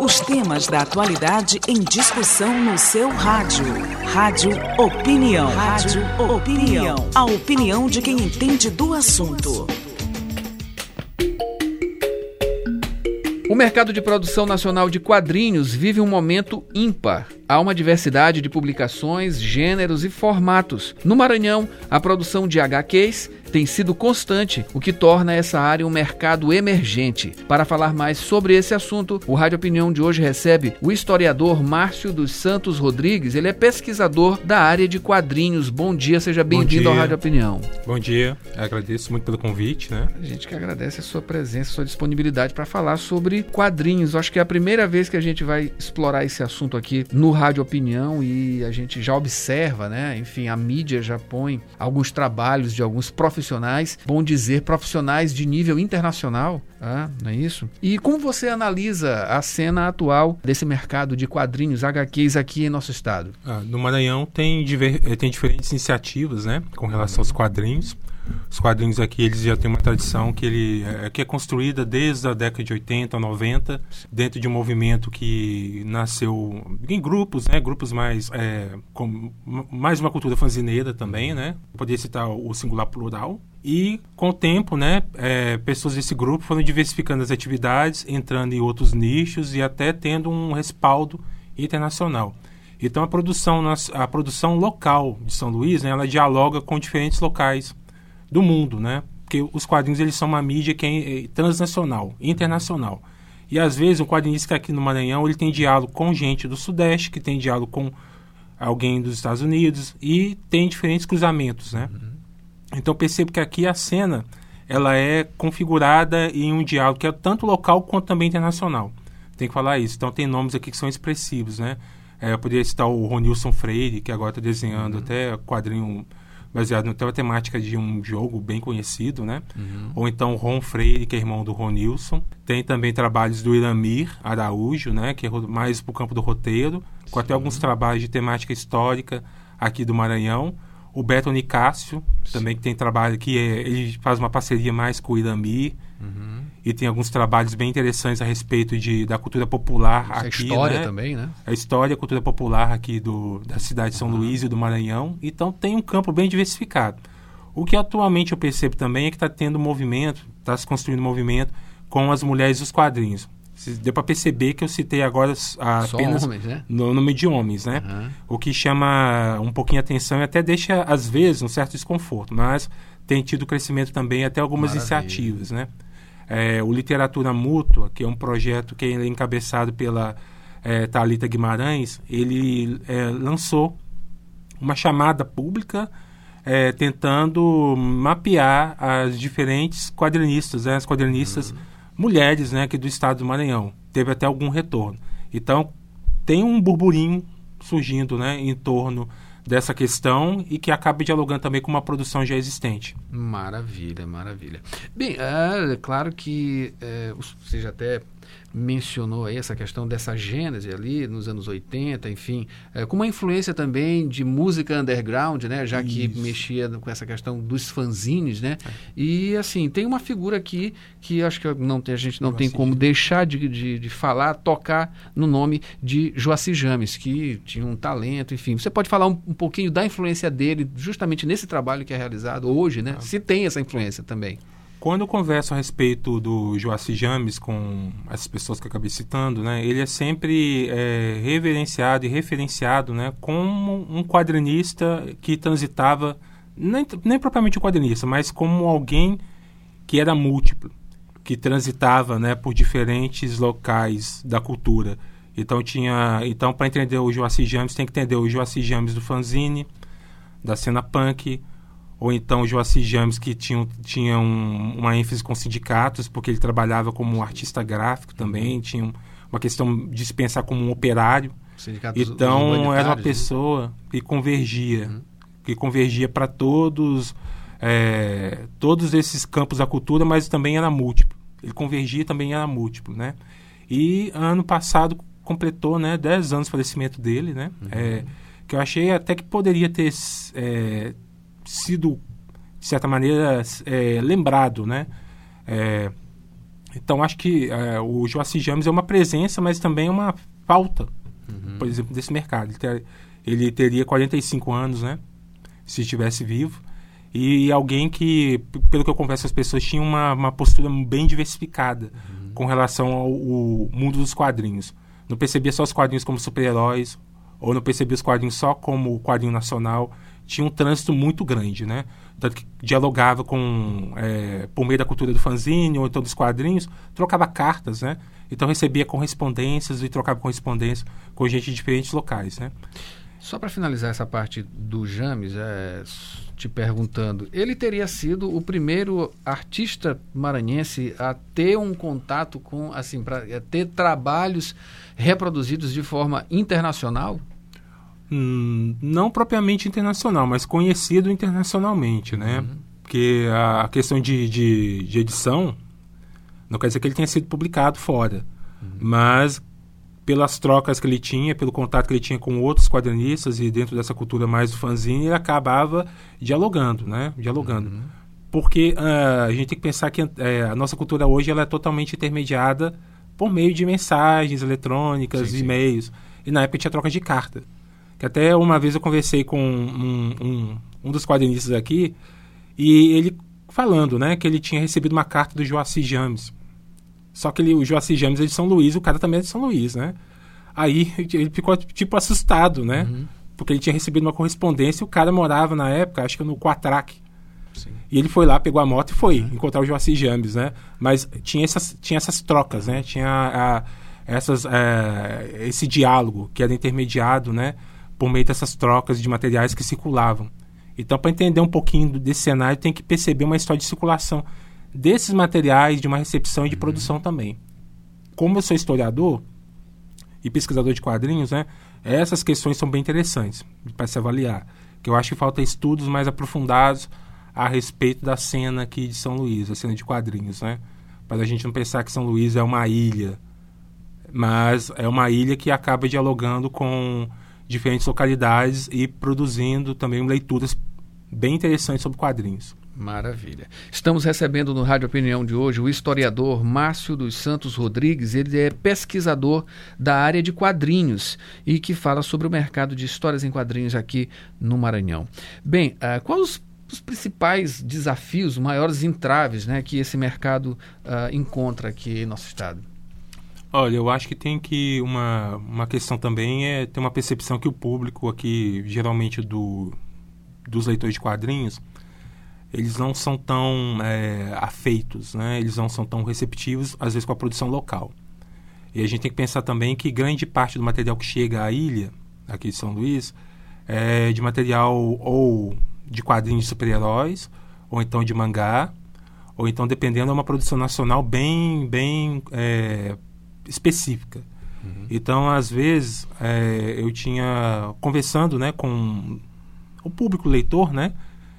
Os temas da atualidade em discussão no seu rádio. Rádio Opinião. Rádio Opinião. A opinião de quem entende do assunto. O mercado de produção nacional de quadrinhos vive um momento ímpar. Há uma diversidade de publicações, gêneros e formatos. No Maranhão, a produção de HQs tem sido constante, o que torna essa área um mercado emergente. Para falar mais sobre esse assunto, o Rádio Opinião de hoje recebe o historiador Márcio dos Santos Rodrigues. Ele é pesquisador da área de quadrinhos. Bom dia, seja bem-vindo ao Rádio Opinião. Bom dia, eu agradeço muito pelo convite, né? A gente que agradece a sua presença, a sua disponibilidade para falar sobre quadrinhos. Acho que é a primeira vez que a gente vai explorar esse assunto aqui no Rádio Opinião e a gente já observa, né? Enfim, a mídia já põe alguns trabalhos de alguns profissionais, bom dizer, profissionais de nível internacional, não é isso? E como você analisa a cena atual desse mercado de quadrinhos, HQs aqui em nosso estado? No Maranhão tem diferentes iniciativas, né, com relação aos quadrinhos. Os quadrinhos aqui, eles já têm uma tradição que é construída desde a década de 80, 90, dentro de um movimento que nasceu em grupos, né? Grupos mais mais uma cultura fanzineira também, né? Poderia citar o singular plural. E, com o tempo, né, pessoas desse grupo foram diversificando as atividades, entrando em outros nichos e até tendo um respaldo internacional. Então, a produção local de São Luís, né, ela dialoga com diferentes locais do mundo, né? Porque os quadrinhos, eles são uma mídia que é transnacional, internacional. E às vezes o quadrinista aqui no Maranhão, ele tem diálogo com gente do Sudeste, que tem diálogo com alguém dos Estados Unidos e tem diferentes cruzamentos, né? Então percebo que aqui a cena, ela é configurada em um diálogo que é tanto local quanto também internacional. Tem que falar isso. Então tem nomes aqui que são expressivos, né? Eu poderia citar o Ronilson Freire, que agora está desenhando até quadrinho baseado na temática de um jogo bem conhecido, né? Ou então o Ron Freire, que é irmão do Ronilson. Tem também trabalhos do Iramir Araújo, né? Que é mais para o campo do roteiro, com até alguns trabalhos de temática histórica aqui do Maranhão. O Beto Nicásio, também que tem trabalho que ele faz uma parceria mais com o Iramir. E tem alguns trabalhos bem interessantes a respeito da cultura popular aqui, a história, né? Também, né? A história, a cultura popular aqui da cidade de São Luís e do Maranhão. Então tem um campo bem diversificado. O que atualmente eu percebo também é que está tendo movimento, está se construindo um movimento com as mulheres dos quadrinhos. Deu para perceber que eu citei agora apenas homens, né? No nome de homens, né? O que chama um pouquinho a atenção e até deixa, às vezes, um certo desconforto. Mas tem tido crescimento também, até algumas iniciativas, né? O Literatura Mútua, que é um projeto que é encabeçado pela Thalita Guimarães, ele lançou uma chamada pública tentando mapear as diferentes quadrinistas, né? As quadrinistas mulheres, né, aqui do estado do Maranhão. Teve até algum retorno. Então, tem um burburinho surgindo, né, em torno dessa questão e que acaba dialogando também com uma produção já existente. Maravilha, maravilha. Bem, é claro que você já até mencionou aí essa questão dessa gênese ali nos anos 80, enfim, com uma influência também de música underground, né, já que mexia com essa questão dos fanzines, né, e assim, tem uma figura aqui que acho que a gente não tem como deixar de falar, tocar no nome de Joaci James, que tinha um talento, enfim. Você pode falar um pouquinho da influência dele justamente nesse trabalho que é realizado hoje, né, se tem essa influência também. Quando eu converso a respeito do Joaci James com as pessoas que eu acabei citando, né, ele é sempre reverenciado e referenciado, né, como um quadrinista que transitava, nem propriamente um quadrinista, mas como alguém que era múltiplo, que transitava, né, por diferentes locais da cultura. Então, para entender o Joaci James, tem que entender o Joaci James do fanzine, da cena punk, ou então o Joaci James, que tinha uma ênfase com sindicatos, porque ele trabalhava como artista gráfico também, tinha uma questão de se pensar como um operário. Então, era uma pessoa que convergia para todos esses campos da cultura, mas também era múltiplo. Ele convergia e também era múltiplo, né? E ano passado completou, né, 10 anos do falecimento dele, né? Que eu achei até que poderia ter sido, de certa maneira, lembrado, né? Então, acho que o Joaci James é uma presença, mas também é uma falta, por exemplo, desse mercado. Ele teria 45 anos, né? Se estivesse vivo. E alguém que, pelo que eu converso com as pessoas, tinha uma postura bem diversificada com relação ao mundo dos quadrinhos. Não percebia só os quadrinhos como super-heróis, ou não percebia os quadrinhos só como quadrinho nacional. Tinha um trânsito muito grande, né? Tanto que dialogava por meio da cultura do fanzine ou então dos quadrinhos, trocava cartas, né? Então recebia correspondências e trocava correspondências com gente de diferentes locais, né? Só para finalizar essa parte do James, te perguntando, ele teria sido o primeiro artista maranhense a ter um contato com, assim, para ter trabalhos reproduzidos de forma internacional? Não propriamente internacional, mas conhecido internacionalmente, né? Porque a questão de edição não quer dizer que ele tenha sido publicado fora, mas pelas trocas que ele tinha, pelo contato que ele tinha com outros quadrinistas e dentro dessa cultura mais do fanzine, ele acabava dialogando, né? Porque a gente tem que pensar que a nossa cultura hoje ela é totalmente intermediada por meio de mensagens eletrônicas, e-mails. E na época tinha troca de carta. Que até uma vez eu conversei com um dos quadrinistas aqui, e ele falando, né, que ele tinha recebido uma carta do Joaci James. Só que o Joaci James é de São Luís, o cara também é de São Luís, né? Aí ele ficou, tipo, assustado, né? Porque ele tinha recebido uma correspondência e o cara morava, na época, acho que no Quatraque. E ele foi lá, pegou a moto e foi encontrar o Joaci James, né? Mas tinha essas trocas, né? Tinha esse diálogo que era intermediado, né? Por meio dessas trocas de materiais que circulavam. Então, para entender um pouquinho desse cenário, tem que perceber uma história de circulação desses materiais, de uma recepção e de produção também. Como eu sou historiador e pesquisador de quadrinhos, né, essas questões são bem interessantes para se avaliar. Que eu acho que falta estudos mais aprofundados a respeito da cena aqui de São Luís, a cena de quadrinhos, né? Para a gente não pensar que São Luís é uma ilha, mas é uma ilha que acaba dialogando com diferentes localidades e produzindo também leituras bem interessantes sobre quadrinhos. Maravilha. Estamos recebendo no Rádio Opinião de hoje o historiador Márcio dos Santos Rodrigues. Ele é pesquisador da área de quadrinhos e que fala sobre o mercado de histórias em quadrinhos aqui no Maranhão. Bem, quais os principais desafios, maiores entraves, né, que esse mercado encontra aqui em nosso estado? Olha, eu acho que tem que uma questão também é ter uma percepção que o público aqui, geralmente dos leitores de quadrinhos, eles não são tão afeitos, né? Eles não são tão receptivos, às vezes, com a produção local. E a gente tem que pensar também que grande parte do material que chega à ilha, aqui de São Luís, é de material ou de quadrinhos de super-heróis, ou então de mangá, ou então, dependendo, é uma produção nacional bem específica. Então, às vezes, eu tinha, conversando, né, com o público leitor, né,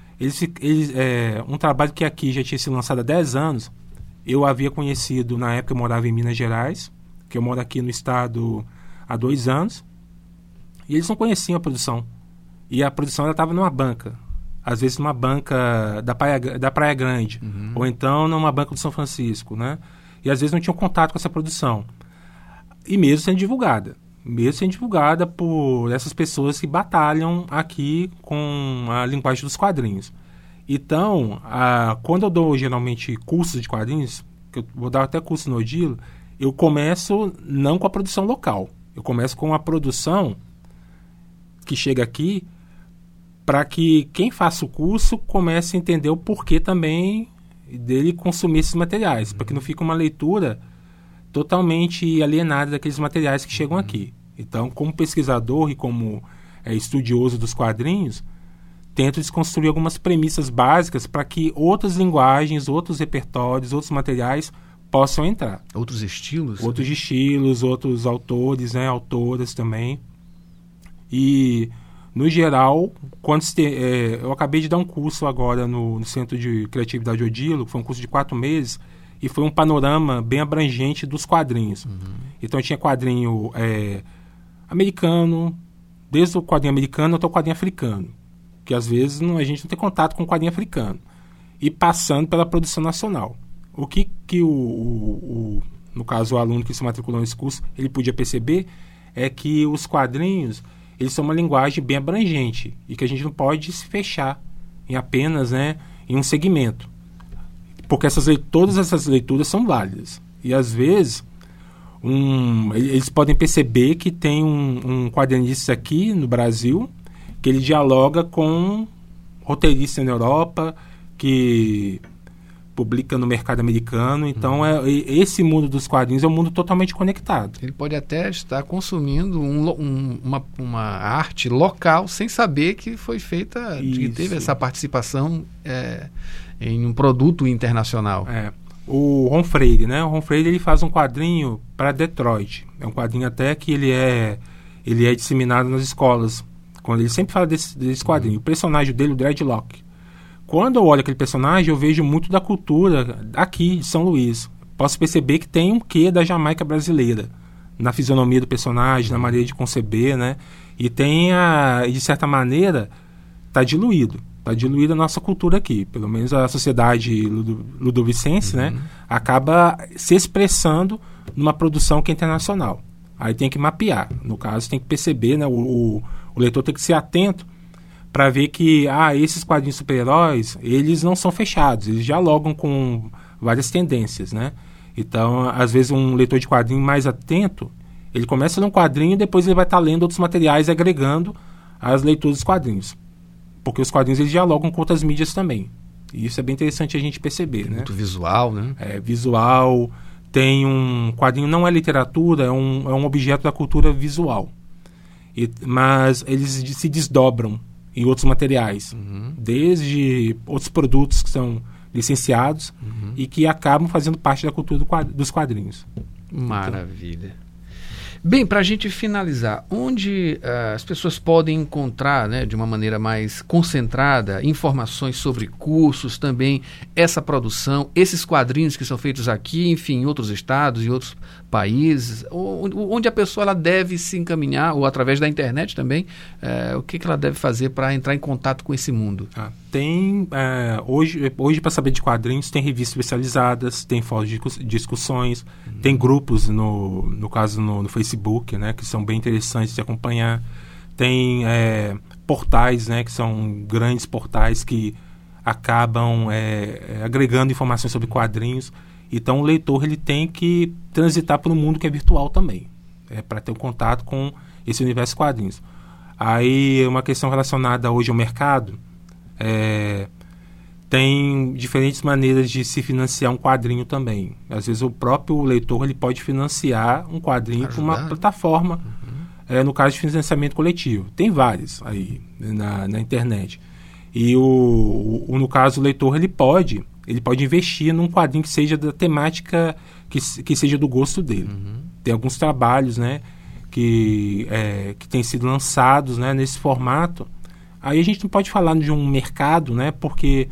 um trabalho que aqui já tinha sido lançado há 10 anos, eu havia conhecido, na época eu morava em Minas Gerais, que eu moro aqui no estado há 2 anos, e eles não conheciam a produção. E a produção estava numa banca, às vezes numa banca da Praia Grande, ou então numa banca do São Francisco, né? E às vezes não tinham contato com essa produção. E mesmo sendo divulgada por essas pessoas que batalham aqui com a linguagem dos quadrinhos. Então, quando eu dou geralmente cursos de quadrinhos, que eu vou dar até curso no Odilo, eu começo não com a produção local, eu começo com a produção que chega aqui, para que quem faça o curso comece a entender o porquê também dele consumir esses materiais, para que não fique uma leitura totalmente alienada daqueles materiais que chegam aqui. Então, como pesquisador e como estudioso dos quadrinhos, tento desconstruir algumas premissas básicas para que outras linguagens, outros repertórios, outros materiais possam entrar. Outros estilos? Outros estilos, outros autores, né, autoras também. E, no geral, eu acabei de dar um curso agora no Centro de Criatividade Odilo, que foi um curso de 4 meses, e foi um panorama bem abrangente dos quadrinhos. Então, tinha quadrinho americano, desde o quadrinho americano até o quadrinho africano, que às vezes a gente não tem contato com o quadrinho africano, e passando pela produção nacional. O que no caso, o aluno que se matriculou nesse curso, ele podia perceber é que os quadrinhos, eles são uma linguagem bem abrangente e que a gente não pode se fechar em apenas, né, em um segmento. Porque todas essas leituras são válidas. E, às vezes, eles podem perceber que tem um quadrinista aqui no Brasil que ele dialoga com roteirista na Europa, que publica no mercado americano. Então, esse mundo dos quadrinhos é um mundo totalmente conectado. Ele pode até estar consumindo uma arte local sem saber que foi feita, que teve essa participação em um produto internacional. O Ron Freire, né? O Ron Freire, ele faz um quadrinho para Detroit. É um quadrinho até que ele é disseminado nas escolas. Quando ele sempre fala desse quadrinho. O personagem dele, o Dreadlock. Quando eu olho aquele personagem, eu vejo muito da cultura aqui de São Luís. Posso perceber que tem um quê da Jamaica brasileira na fisionomia do personagem, na maneira de conceber, né? E de certa maneira, está diluído. Está diluída a nossa cultura aqui. Pelo menos a sociedade ludovicense, né? Acaba se expressando numa produção que é internacional. Aí tem que mapear. No caso, tem que perceber, né? O leitor tem que ser atento para ver que esses quadrinhos super-heróis, eles não são fechados, eles dialogam com várias tendências, né? Então, às vezes, um leitor de quadrinho mais atento, ele começa num quadrinho e depois ele vai estar lendo outros materiais, agregando as leituras dos quadrinhos. Porque os quadrinhos, eles dialogam com outras mídias também. E isso é bem interessante a gente perceber, né? Muito visual, né? Visual. Tem um quadrinho, não é literatura, é um objeto da cultura visual. Mas eles se desdobram em outros materiais, desde outros produtos que são licenciados e que acabam fazendo parte da cultura dos quadrinhos. Maravilha. Bem, para a gente finalizar, onde as pessoas podem encontrar, né, de uma maneira mais concentrada, informações sobre cursos, também essa produção, esses quadrinhos que são feitos aqui, enfim, em outros estados e outros países, onde a pessoa ela deve se encaminhar, ou através da internet também, o que ela deve fazer para entrar em contato com esse mundo? Tem, hoje para saber de quadrinhos, tem revistas especializadas, tem fóruns de discussões, tem grupos, no caso no Facebook, né, que são bem interessantes de acompanhar. Tem portais, né, que são grandes portais que acabam agregando informações sobre quadrinhos. Então, o leitor ele tem que transitar por um mundo que é virtual também, para ter um contato com esse universo de quadrinhos. Aí, uma questão relacionada hoje ao mercado, tem diferentes maneiras de se financiar um quadrinho também. Às vezes, o próprio leitor ele pode financiar um quadrinho com uma plataforma, no caso de financiamento coletivo. Tem várias aí na internet. E, no caso, o leitor ele pode investir num quadrinho que seja da temática que seja do gosto dele. Tem alguns trabalhos, né, que têm sido lançados, né, nesse formato. Aí a gente não pode falar de um mercado, né, porque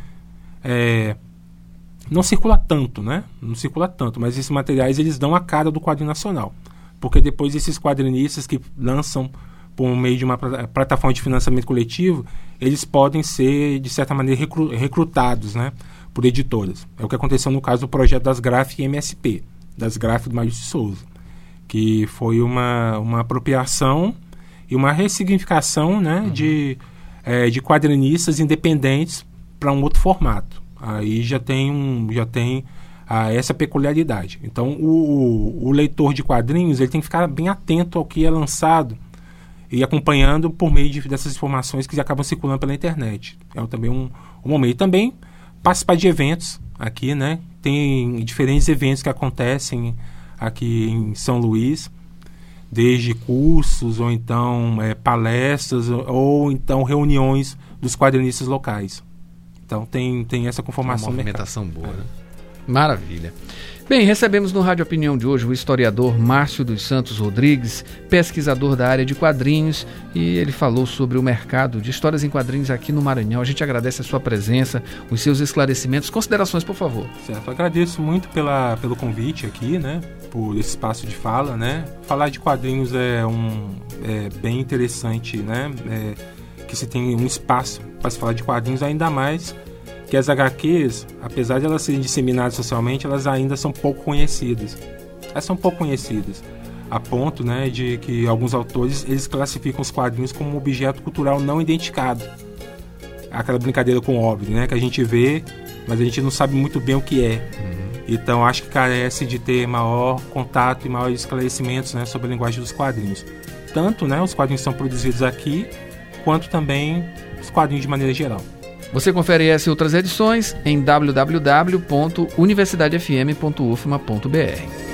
não circula tanto, né? Não circula tanto, mas esses materiais eles dão a cara do quadrinho nacional. Porque depois esses quadrinistas que lançam por meio de uma plataforma de financiamento coletivo, eles podem ser, de certa maneira, recrutados, né, por editoras. É o que aconteceu no caso do projeto das gráficas MSP, das gráficas do Maurício de Souza, que foi uma apropriação e uma ressignificação, né, de quadrinistas independentes para um outro formato. Aí já tem essa peculiaridade. Então, o leitor de quadrinhos ele tem que ficar bem atento ao que é lançado e acompanhando por meio dessas informações que acabam circulando pela internet. É também um momento. E também participar de eventos aqui, né? Tem diferentes eventos que acontecem aqui em São Luís, desde cursos, ou então palestras, ou então reuniões dos quadrinistas locais. Então tem essa conformação. Uma movimentação boa, né? Maravilha. Bem, recebemos no Rádio Opinião de hoje o historiador Márcio dos Santos Rodrigues, pesquisador da área de quadrinhos, e ele falou sobre o mercado de histórias em quadrinhos aqui no Maranhão. A gente agradece a sua presença, os seus esclarecimentos. Considerações, por favor. Certo, agradeço muito pelo convite aqui, né, por esse espaço de fala, né. Falar de quadrinhos é bem interessante, né, que se tem um espaço para se falar de quadrinhos, ainda mais que as HQs, apesar de elas serem disseminadas socialmente, elas ainda são pouco conhecidas. Elas são pouco conhecidas, a ponto, né, de que alguns autores eles classificam os quadrinhos como um objeto cultural não identificado. Aquela brincadeira com o OVNI, né, que a gente vê, mas a gente não sabe muito bem o que é. Então acho que carece de ter maior contato e maiores esclarecimentos, né, sobre a linguagem dos quadrinhos. Tanto, né, os quadrinhos são produzidos aqui, quanto também os quadrinhos de maneira geral. Você confere essa e outras edições em www.universidadefm.ufma.br.